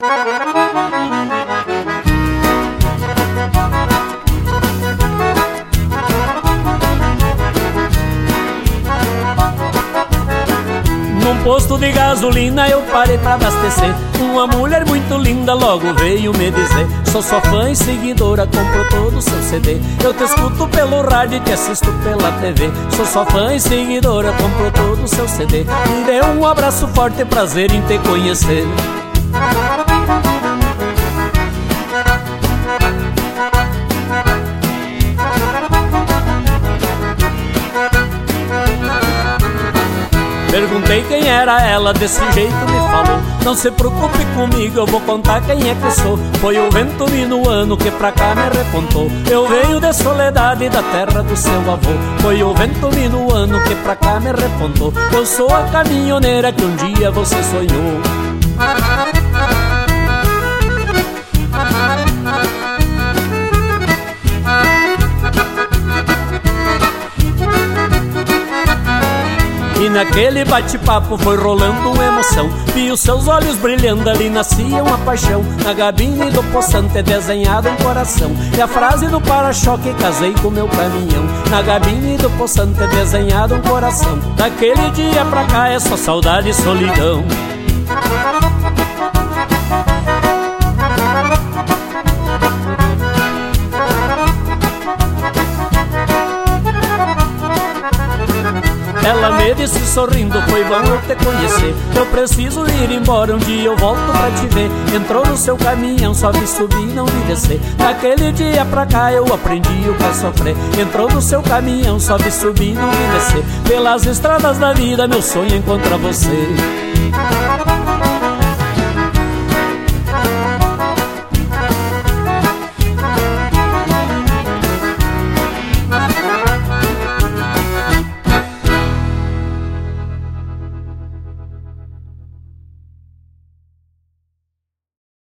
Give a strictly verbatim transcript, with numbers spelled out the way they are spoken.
Num posto de gasolina eu parei pra abastecer. Uma mulher muito linda logo veio me dizer: sou sua fã e seguidora, compro todo o seu C D. Eu te escuto pelo rádio e te assisto pela T V. Sou sua fã e seguidora, compro todo o seu C D. Me dê um abraço forte, prazer em te conhecer. Perguntei quem era ela, desse jeito me falou: não se preocupe comigo, eu vou contar quem é que sou. Foi o vento minuano que pra cá me repontou. Eu venho de Soledade, da terra do seu avô. Foi o vento minuano que pra cá me repontou. Eu sou a caminhoneira que um dia você sonhou. E naquele bate-papo foi rolando uma emoção. Vi os seus olhos brilhando, ali nascia uma paixão. Na gabine do poçante é desenhado um coração. E a frase do para-choque: casei com meu caminhão. Na gabine do poçante é desenhado um coração. Daquele dia pra cá é só saudade e solidão. Ela me disse sorrindo: foi bom eu te conhecer. Eu preciso ir embora, um dia eu volto pra te ver. Entrou no seu caminhão, só vi subir, não vi descer. Daquele dia pra cá eu aprendi o que é sofrer. Entrou no seu caminhão, só vi subir, não vi descer. Pelas estradas da vida meu sonho é encontrar você.